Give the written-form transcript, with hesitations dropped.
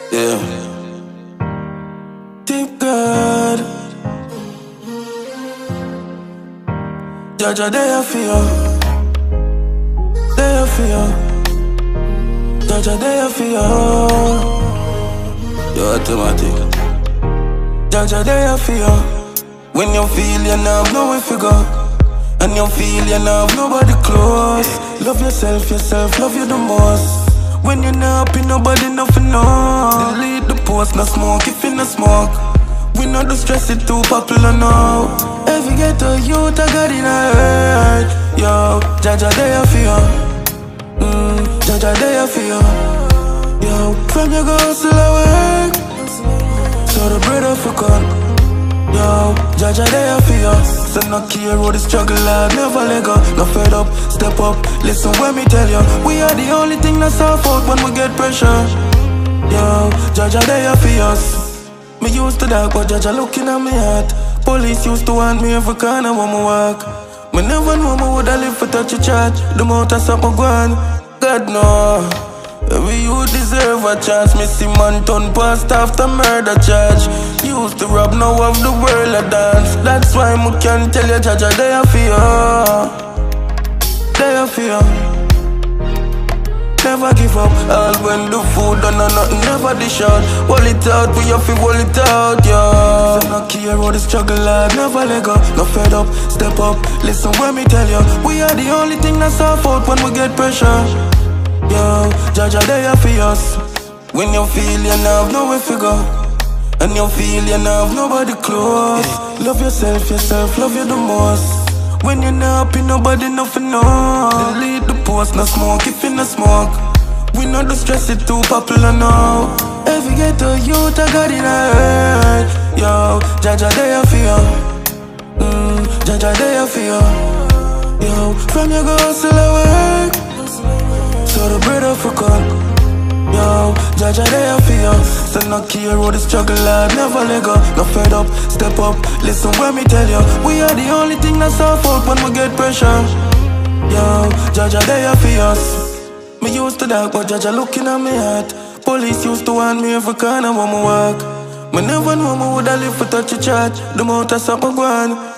Yeah. Deep God, Jaja, they for you. They for you. Jaja, they for you. You're automatic. Jaja, they for you. When you feel you now have nowhere to go, and you feel you now have nobody close. Love yourself, love you the most. When you're not happy, nobody nothing know. Delete the post, no smoke if you no smoke. We know the stress, it too popular now. Every ghetto youth I got in a hurt. Yo, Jaja there for you. Jaja there for you. Yo, from your girl still I work, so the bread off for come. Yo, Jaja there for you. So no care how the struggle hard, never let go. No fed up, step up, listen when me tell you. We are the only thing that's our fault when we get pressure. Yo, Jaja there for us. Me used to dark, but Jaja looking at me heart. Police used to want me every corner when me walk. Me never know me woulda live for touch a charge. The amount of something go on, God no. Every you deserve a chance. Me see man turn past after murder charge. Used to rob, now of the world a dance. That's why me can tell you Jaja there for you. There for you. Never give up, all when the food done and nothing never dish out. Hold it out, we have to hold it out, yo. So no care how the struggle hard, never let go. No fed up, step up, listen when me tell you. We are the only thing that's our fault when we get pressure. Yo, Jaja there for us. When you feel you now have nowhere to go, and you feel you now have nobody close. Love yourself, love you the most. When you're not happy, nobody nothing know. Delete the post, no smoke if you no smoke. We know the stress, it too popular now. Every ghetto youth I got in a hurt. Yo, Jaja there for you. Jaja there for you. Yo, from your girl still I work, so the bread off for come. Yo, Jaja there for you. So no care how the struggle hard, never let go. No fed up, step up, listen when me tell you. We are the only thing that's our fault when we get pressure. Yo, Jaja there for us. Me used to dark, but Jaja looking at me heart. Police used to want me every corner when me walk. Me never know me woulda live for touch a charge. The amount of something go on,